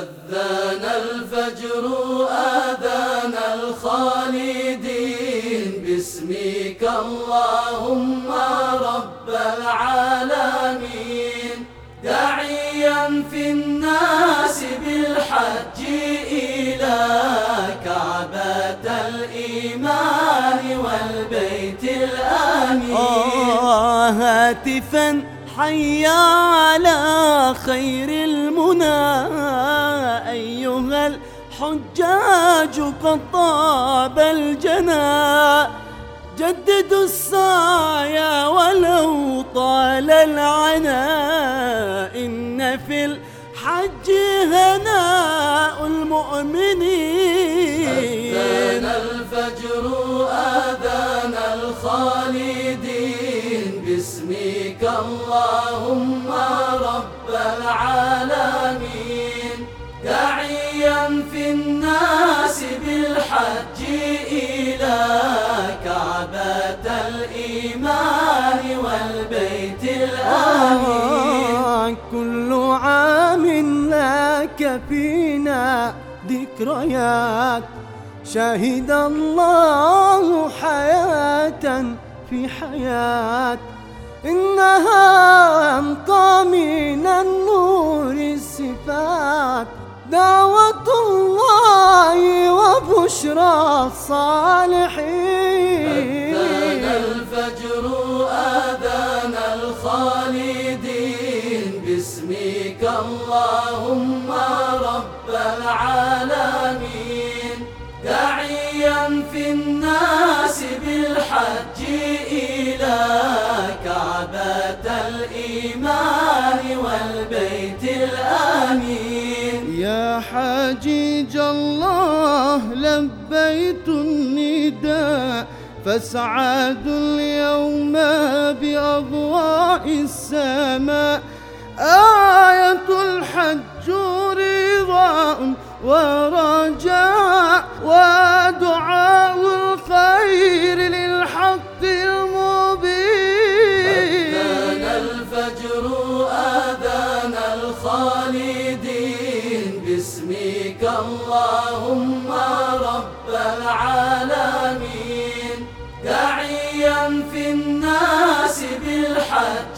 أذان الفجر آذان الخالدين باسمك اللهم رب العالمين، داعيا في الناس بالحج إلى كعبة الإيمان والبيت الآمين. هاتفا حي على خير المنى أيها الحجاج قد طاب الجنى، جددوا السعي ولو طال العنى، إن في الحج هناء المؤمنين. أذان الفجر آذان الخالدين باسمك اللهم رب العالمين، داعيا في الناس بالحج إلى كعبة الإيمان والبيت الآمين. كل عام لك فينا ذكريات، شهد الله حياة في حياة، إنها أنقى من النور الصفات، دعوة الله وبشرى الصالحين. أذان الفجر آذان الخالدين باسمك اللهم رب العالمين، داعيا في الناس بالحج إلى كعبة الإيمان والبيت الآمين. يا حجيج الله لبيت النداء، فاسعدوا اليوم بأضواء السماء، آية الحج رضا ورجاء ودعاء الخير للحق المبين. أذان الفجر آذان الخالدين باسمك اللهم رب العالمين، داعيا في الناس بالحج